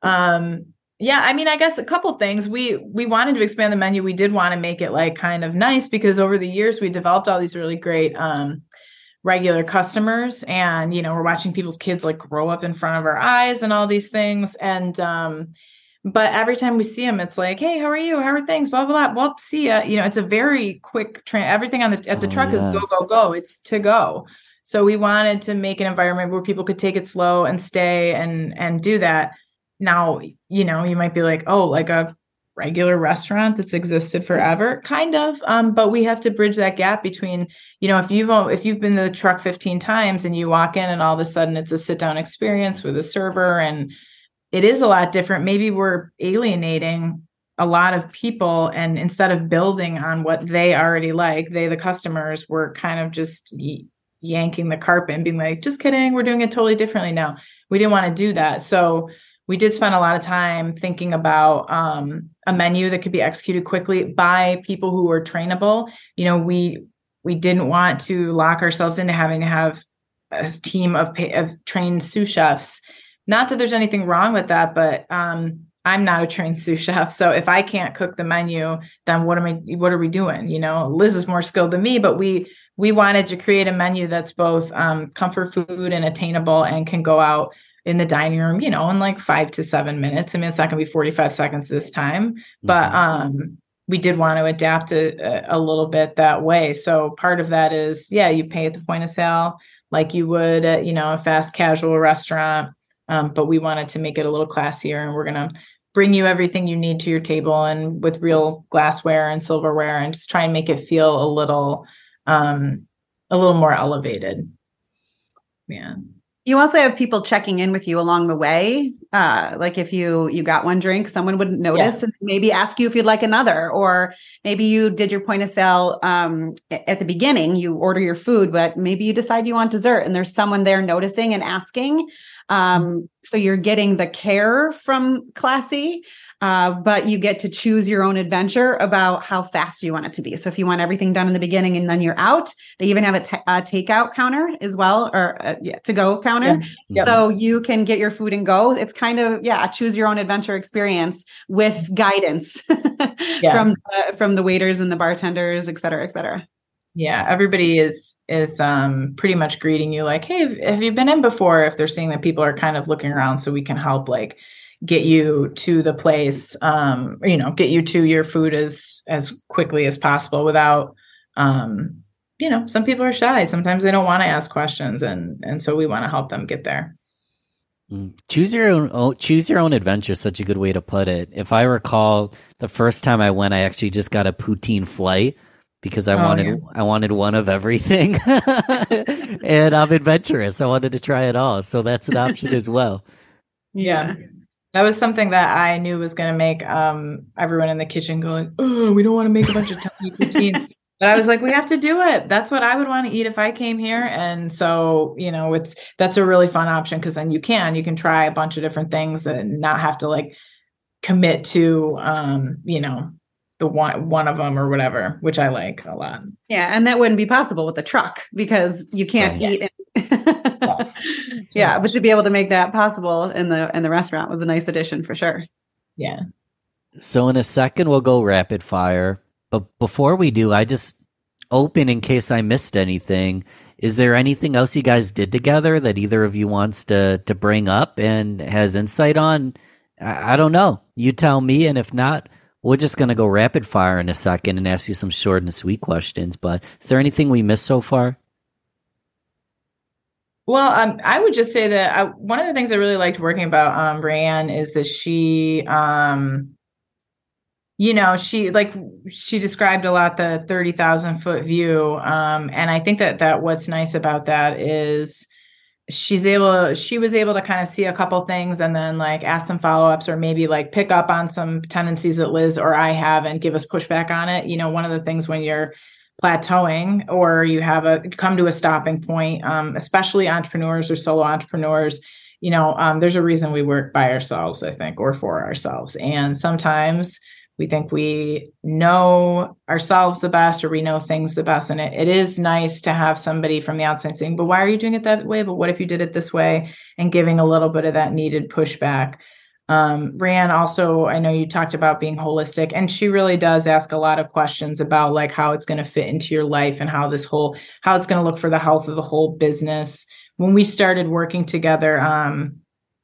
Um, yeah, I mean, I guess a couple things. We we wanted to expand the menu. We did want to make it like kind of nice because over the years we developed all these really great um regular customers, and you know, we're watching people's kids like grow up in front of our eyes and all these things. And um but every time we see them, it's like, hey, how are you? How are things? Blah blah blah. Well, see ya. You know, it's a very quick train. Everything on the at the Oh, truck yeah. is go go go. It's to go. So we wanted to make an environment where people could take it slow and stay and and do that. Now, you know, you might be like, oh, like a regular restaurant that's existed forever, kind of. Um, but we have to bridge that gap between, you know, if you've if you've been to the truck fifteen times and you walk in and all of a sudden it's a sit down experience with a server and it is a lot different. Maybe we're alienating a lot of people, and instead of building on what they already like, they, the customers, were kind of just y- yanking the carpet and being like, just kidding, we're doing it totally differently now. We didn't want to do that. So we did spend a lot of time thinking about um, a menu that could be executed quickly by people who were trainable. You know, we we didn't want to lock ourselves into having to have a team of, pa- of trained sous chefs. Not that there's anything wrong with that, but um, I'm not a trained sous chef. So if I can't cook the menu, then what am I? What are we doing? You know, Liz is more skilled than me, but we we wanted to create a menu that's both um, comfort food and attainable and can go out in the dining room, you know, in like five to seven minutes. I mean, it's not going to be forty-five seconds this time, but um, we did want to adapt it a, a little bit that way. So part of that is, yeah, you pay at the point of sale like you would at, you know, a fast casual restaurant. Um, but we wanted to make it a little classier, and we're going to bring you everything you need to your table and with real glassware and silverware, and just try and make it feel a little, um, a little more elevated. Yeah. You also have people checking in with you along the way. Uh, like if you you got one drink, someone would notice Yeah. and maybe ask you if you'd like another, or maybe you did your point of sale um, at the beginning, you order your food, but maybe you decide you want dessert and there's someone there noticing and asking. Um, so you're getting the care from Classy, uh, but you get to choose your own adventure about how fast you want it to be. So if you want everything done in the beginning and then you're out, they even have a, ta- a takeout counter as well, or a, yeah, to go counter. Yeah. Yep. So you can get your food and go. It's kind of, yeah, a choose your own adventure experience with guidance Yeah. from, uh, from the waiters and the bartenders, et cetera, et cetera. Yeah, everybody is is um, pretty much greeting you like, hey, have, have you been in before? If they're seeing that people are kind of looking around, so we can help like get you to the place, um, you know, get you to your food as as quickly as possible without, um, you know, some people are shy. Sometimes they don't want to ask questions, and and so we want to help them get there. Choose your own oh, choose your own adventure is such a good way to put it. If I recall, the first time I went, I actually just got a poutine flight because I Oh, wanted yeah. I wanted one of everything. And I'm adventurous. I wanted to try it all. So that's an option as well. Yeah. That was something that I knew was going to make um, everyone in the kitchen go like, oh, we don't want to make a bunch of tiny poutines. But I was like, we have to do it. That's what I would want to eat if I came here. And so, you know, it's, that's a really fun option because then you can, you can try a bunch of different things and not have to like commit to, um, you know, the one, one of them or whatever, which I like a lot. Yeah. And that wouldn't be possible with a truck because you can't Right. eat. And yeah. But to be able to make that possible in the, in the restaurant was a nice addition for sure. Yeah. So in a second, we'll go rapid fire. But before we do, I just open in case I missed anything. Is there anything else you guys did together that either of you wants to, to bring up and has insight on? I, I don't know. You tell me. And if not, we're just going to go rapid fire in a second and ask you some short and sweet questions. But is there anything we missed so far? Well, um, I would just say that I, one of the things I really liked working about um, Rayanne is that she, um, you know, she like she described a lot the thirty thousand foot view. Um, and I think that that what's nice about that is she's able, she was able to kind of see a couple things and then like ask some follow-ups or maybe like pick up on some tendencies that Liz or I have and give us pushback on it. You know, one of the things when you're plateauing or you have a come to a stopping point, um, especially entrepreneurs or solo entrepreneurs, you know, um, there's a reason we work by ourselves, I think, or for ourselves. And sometimes we think we know ourselves the best or we know things the best. And it, it is nice to have somebody from the outside saying, but why are you doing it that way? But what if you did it this way? And giving a little bit of that needed pushback. Um, Rayanne also, I know you talked about being holistic, and she really does ask a lot of questions about like how it's going to fit into your life and how this whole, how it's going to look for the health of the whole business. When we started working together, um,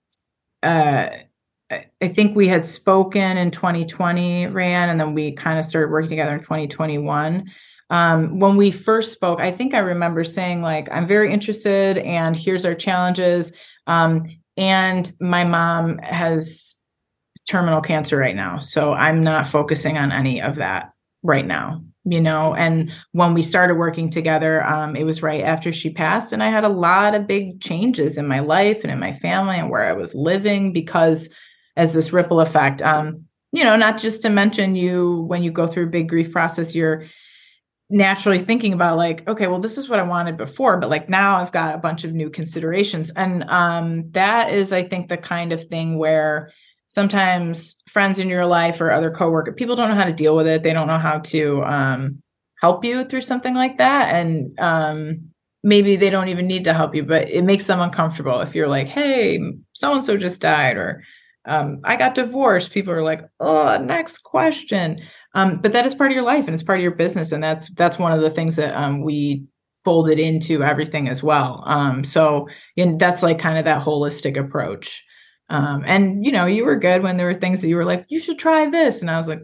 uh, I think we had spoken in twenty twenty, Rayanne, and then we kind of started working together in twenty twenty-one. Um, when we first spoke, I think I remember saying like, I'm very interested and here's our challenges. Um, and my mom has terminal cancer right now. So I'm not focusing on any of that right now, you know? And when we started working together, um, it was right after she passed. And I had a lot of big changes in my life and in my family and where I was living because as this ripple effect, um, you know, not just to mention you, when you go through a big grief process, you're naturally thinking about like, okay, well, this is what I wanted before, but like now I've got a bunch of new considerations. And um, that is, I think, the kind of thing where sometimes friends in your life or other coworkers, people don't know how to deal with it. They don't know how to um, help you through something like that. And um, maybe they don't even need to help you, but it makes them uncomfortable if you're like, hey, so-and-so just died, or Um, I got divorced. People are like, oh, next question. Um, but that is part of your life and it's part of your business. And that's, that's one of the things that um, we folded into everything as well. Um, so and that's like kind of that holistic approach. Um, and, you know, you were good when there were things that you were like, you should try this. And I was like,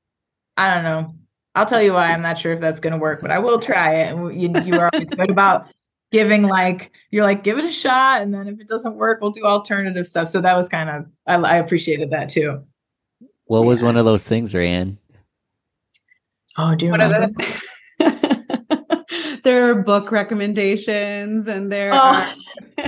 I don't know. I'll tell you why. I'm not sure if that's going to work, but I will try it. And you, you are always good about giving like, you're like, give it a shot. And then if it doesn't work, we'll do alternative stuff. So that was kind of, I, I appreciated that too. What Yeah. was one of those things, Rayanne? Oh, do you What are remember? the- there are book recommendations and there Oh. are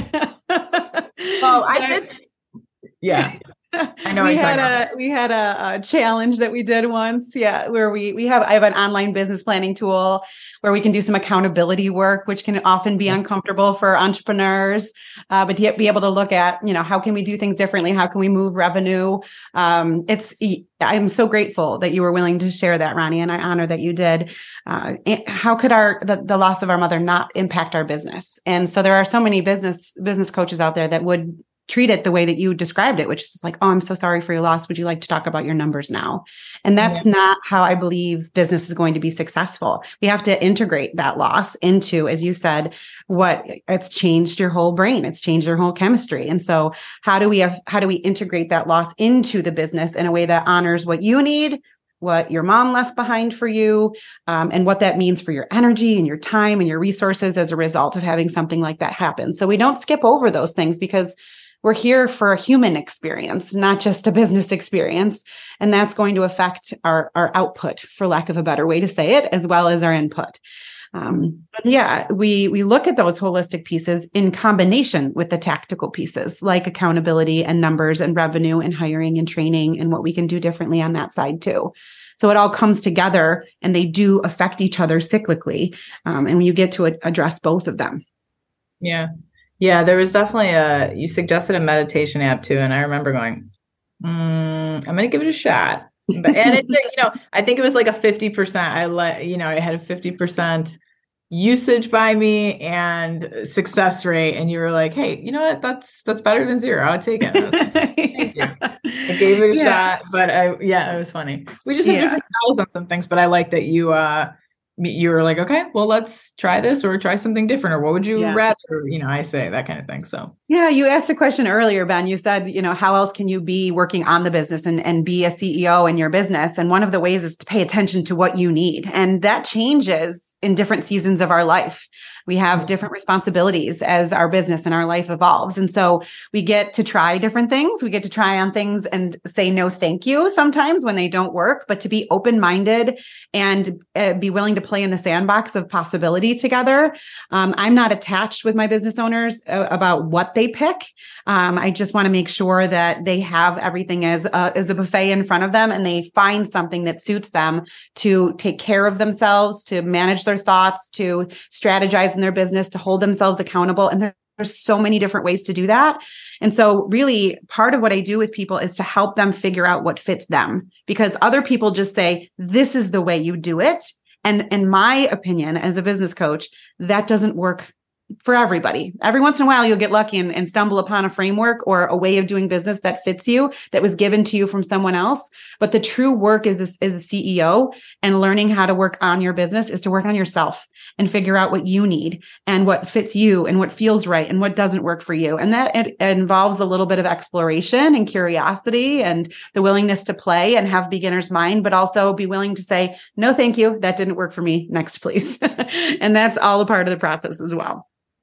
Well, I did. Yeah. I know. we had a we had a, a challenge that we did once, yeah, where we we have I have an online business planning tool where we can do some accountability work, which can often be uncomfortable for entrepreneurs, uh, but yet be able to look at, you know, how can we do things differently? How can we move revenue? Um, it's I'm so grateful that you were willing to share that, Ronnie, and I honor that you did. Uh, how could our the, the loss of our mother not impact our business? And so there are so many business business coaches out there that would treat it the way that you described it, which is like, oh, I'm so sorry for your loss. Would you like to talk about your numbers now? And that's yeah. not how I believe business is going to be successful. We have to integrate that loss into, as you said, what it's changed your whole brain. It's changed your whole chemistry. And so how do we have, how do we integrate that loss into the business in a way that honors what you need, what your mom left behind for you, um, and what that means for your energy and your time and your resources as a result of having something like that happen. So we don't skip over those things because we're here for a human experience, not just a business experience. And that's going to affect our, our output, for lack of a better way to say it, as well as our input. Um, but yeah, we, we look at those holistic pieces in combination with the tactical pieces like accountability and numbers and revenue and hiring and training and what we can do differently on that side too. So it all comes together and they do affect each other cyclically. Um, and when you get to a, address both of them. Yeah. Yeah, there was definitely a, you suggested a meditation app too. And I remember going, mm, I'm going to give it a shot. But, and it, you know, I think it was like a fifty percent. I let, you know, I had a fifty percent usage by me and success rate. And you were like, hey, you know what? That's, that's better than zero. I'll take it. I was like, thank you. I gave it a yeah. shot, but I, yeah, it was funny. We just have yeah. different styles on some things, but I like that you, uh, you were like, okay, well, let's try this or try something different. Or what would you yeah. rather, you know, I say that kind of thing. So, yeah, you asked a question earlier, Ben. You said, you know, how else can you be working on the business and, and be a C E O in your business? And one of the ways is to pay attention to what you need. And that changes in different seasons of our life. We have different responsibilities as our business and our life evolves. And so we get to try different things. We get to try on things and say no, thank you sometimes when they don't work, but to be open-minded and uh, be willing to play in the sandbox of possibility together. Um, I'm not attached with my business owners uh, about what they pick. Um, I just want to make sure that they have everything as a, as a buffet in front of them and they find something that suits them to take care of themselves, to manage their thoughts, to strategize in their business, to hold themselves accountable. And there's so many different ways to do that. And so really part of what I do with people is to help them figure out what fits them, because other people just say, this is the way you do it. And in my opinion, as a business coach, that doesn't work for everybody. Every once in a while, you'll get lucky and, and stumble upon a framework or a way of doing business that fits you, that was given to you from someone else. But the true work as a, as a C E O and learning how to work on your business is to work on yourself and figure out what you need and what fits you and what feels right and what doesn't work for you. And that it, it involves a little bit of exploration and curiosity and the willingness to play and have beginner's mind, but also be willing to say, no, thank you. That didn't work for me. Next, please. And that's all a part of the process as well.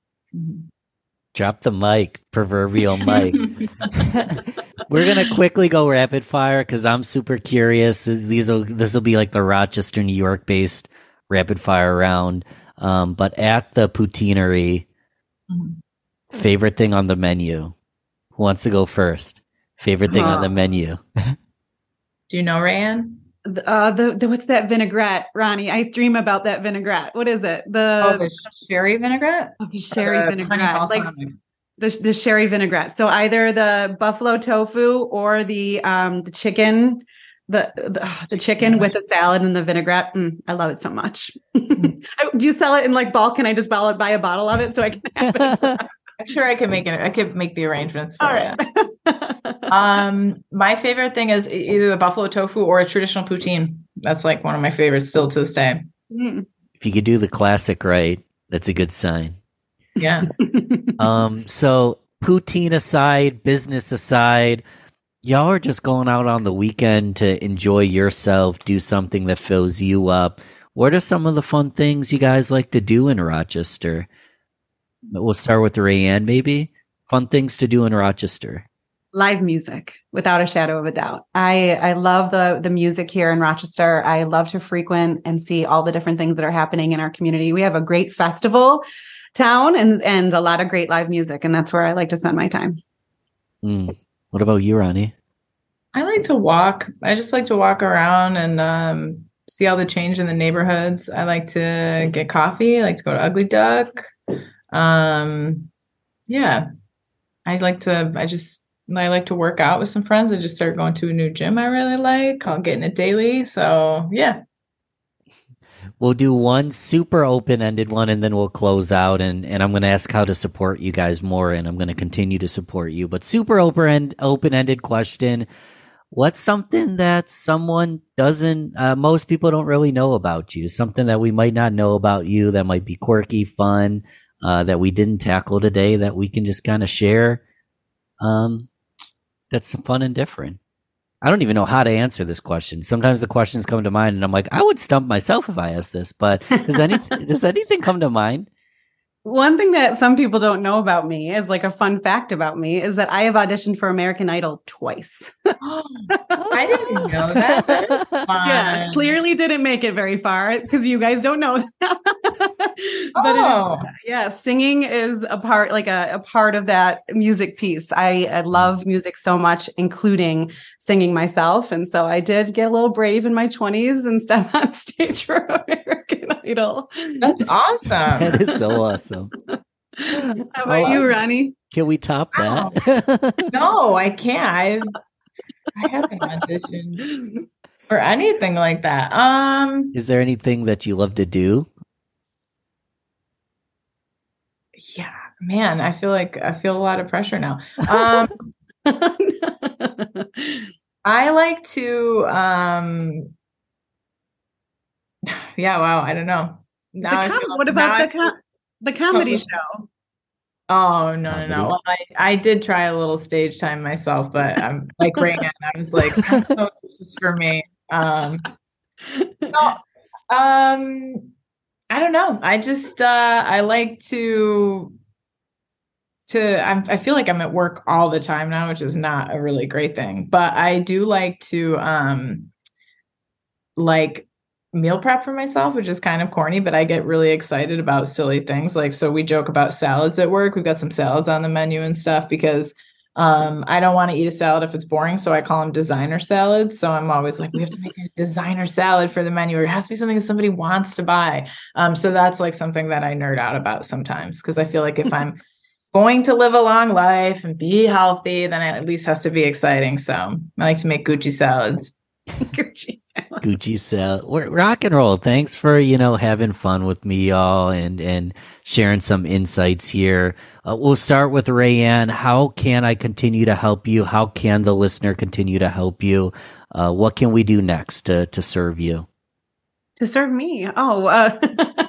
Drop the mic, proverbial mic. We're gonna quickly go rapid fire because I'm super curious. This, these will this will be like the Rochester, New York based rapid fire round. Um, but at the Poutineery, mm-hmm. favorite thing on the menu. Who wants to go first? Favorite thing huh. on the menu. Do you know, Rayanne? Uh, the, the what's that vinaigrette, Ronnie? I dream about that vinaigrette. What is it? The, oh, the sherry vinaigrette. Oh, the sherry the vinaigrette, like the the sherry vinaigrette. So either the buffalo tofu or the um the chicken, the the, the chicken yeah. with the salad and the vinaigrette. Mm, I love it so much. Do you sell it in like bulk? Can I just buy, buy a bottle of it so I can have it? I'm sure I could make it. I could make the arrangements for it. Right. um, my favorite thing is either the buffalo tofu or a traditional poutine. That's like one of my favorites still to this day. Mm. If you could do the classic right, that's a good sign. Yeah. um. So poutine aside, business aside, y'all are just going out on the weekend to enjoy yourself, do something that fills you up. What are some of the fun things you guys like to do in Rochester? We'll start with Rayanne, maybe. Fun things to do in Rochester. Live music, without a shadow of a doubt. I, I love the, the music here in Rochester. I love to frequent and see all the different things that are happening in our community. We have a great festival town and, and a lot of great live music. And that's where I like to spend my time. Mm. What about you, Ronnie? I like to walk. I just like to walk around and um, see all the change in the neighborhoods. I like to get coffee. I like to go to Ugly Duck. Um, yeah, I like to, I just, I like to work out with some friends. I just started going to a new gym I really like. I'll get in it daily. So yeah. We'll do one super open-ended one and then we'll close out and, and I'm going to ask how to support you guys more and I'm going to continue to support you. But super open open-ended question. What's something that someone doesn't, uh, most people don't really know about you? Something that we might not know about you that might be quirky, fun, uh, that we didn't tackle today that we can just kind of share. Um, that's fun and different. I don't even know how to answer this question. Sometimes the questions come to mind and I'm like, I would stump myself if I asked this, but does any, does anything come to mind? One thing that some people don't know about me is like a fun fact about me is that I have auditioned for American Idol twice. I didn't know that. That is fun. Yeah, clearly didn't make it very far because you guys don't know that. But Oh. it is, yeah, singing is a part, like a, a part of that music piece. I, I love music so much, including singing myself. And so I did get a little brave in my twenties and step on stage for American Idol. That's awesome. That is so awesome. How about Oh, you, Ronnie? Can we top that? No, I can't. I've I haven't auditioned for anything like that. Um, Is there anything that you love to do? yeah, man, I feel like I feel a lot of pressure now. Um, I like to um yeah, wow, I don't know. Now The I com- feel, what now about I the com- feel, the comedy comedy. show? oh no, no, Comedy. no. Well, I, I did try a little stage time myself, but I'm like right now, I was like, I don't know if this is for me. Um no, um I don't know. I just uh I like to to I'm, I feel like I'm at work all the time now, which is not a really great thing. But I do like to um like meal prep for myself, which is kind of corny, but I get really excited about silly things. Like, so we joke about salads at work. We've got some salads on the menu and stuff because um, I don't want to eat a salad if it's boring. So I call them designer salads. So I'm always like, we have to make a designer salad for the menu, or it has to be something that somebody wants to buy. Um, so that's like something that I nerd out about sometimes because I feel like if I'm going to live a long life and be healthy, then it at least has to be exciting. So I like to make Gucci salads. Gucci salad. Gucci salad. We're rock and roll. Thanks for, you know, having fun with me, y'all, and, and sharing some insights here. Uh, we'll start with Rayanne. How can I continue to help you? How can the listener continue to help you? Uh, what can we do next to, to serve you? To serve me. Oh, uh,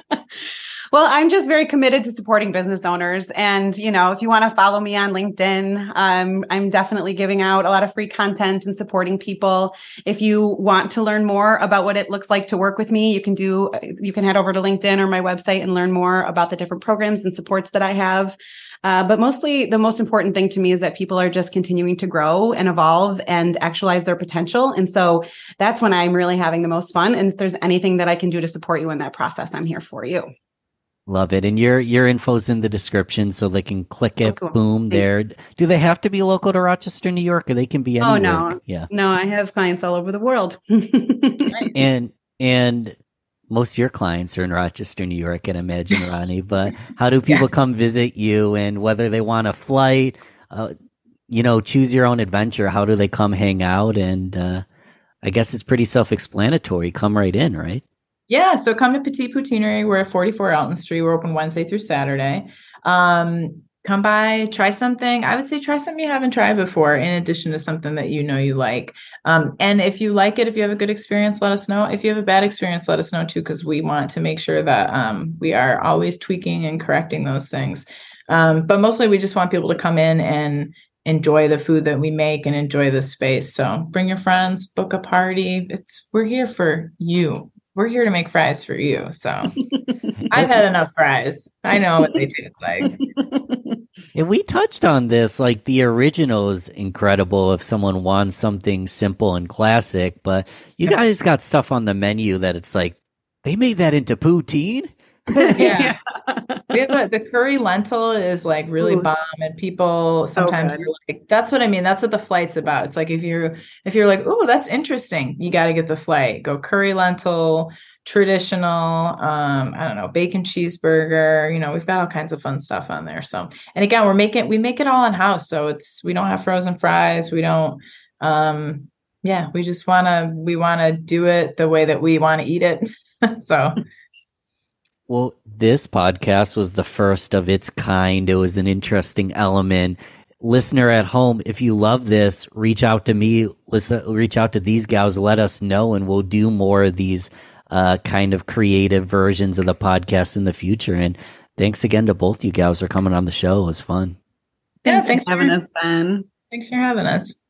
well, I'm just very committed to supporting business owners. And, you know, if you want to follow me on LinkedIn, um, I'm definitely giving out a lot of free content and supporting people. If you want to learn more about what it looks like to work with me, you can do, you can head over to LinkedIn or my website and learn more about the different programs and supports that I have. Uh, but mostly the most important thing to me is that people are just continuing to grow and evolve and actualize their potential. And so that's when I'm really having the most fun. And if there's anything that I can do to support you in that process, I'm here for you. Love it. And your your info's in the description so they can click it. Oh, cool. Boom, Thanks. there. Do they have to be local to Rochester, New York, or they can be anywhere? Oh, no. Yeah. No, I have clients all over the world. And and most of your clients are in Rochester, New York, I can imagine, Ronnie. But how do people Yes. come visit you, and whether they want a flight, uh, you know, choose your own adventure, how do they come hang out? And uh, I guess it's pretty self-explanatory. Come right in, right? Yeah, so come to Petit Poutineery. We're at forty-four Elton Street. We're open Wednesday through Saturday. Um, come by, try something. I would say try something you haven't tried before, in addition to something that you know you like. Um, and if you like it, if you have a good experience, let us know. If you have a bad experience, let us know too, because we want to make sure that um, we are always tweaking and correcting those things. Um, but mostly we just want people to come in and enjoy the food that we make and enjoy the space. So bring your friends, book a party. It's we're here for you. We're here to make fries for you. So I've had enough fries. I know what they taste like. And we touched on this, like the original is incredible if someone wants something simple and classic, but you Yeah. guys got stuff on the menu that it's like, they made that into poutine? Yeah. We have a, the curry lentil is like really Ooh, bomb, and people sometimes good. are like, that's what I mean. That's what the flight's about. It's like if you're if you're like, oh, that's interesting, you got to get the flight. Go curry lentil, traditional, um, I don't know, bacon cheeseburger. You know, we've got all kinds of fun stuff on there. So, and again, we're making we make it all in house, so it's we don't have frozen fries. We don't. Um, yeah, we just wanna we wanna do it the way that we want to eat it. So. Well, this podcast was the first of its kind. It was an interesting element. Listener at home, if you love this, reach out to me, listen, reach out to these gals, let us know, and we'll do more of these uh, kind of creative versions of the podcast in the future. And thanks again to both you gals for coming on the show. It was fun. Thanks Yeah, for having us, Ben. Thanks for having us.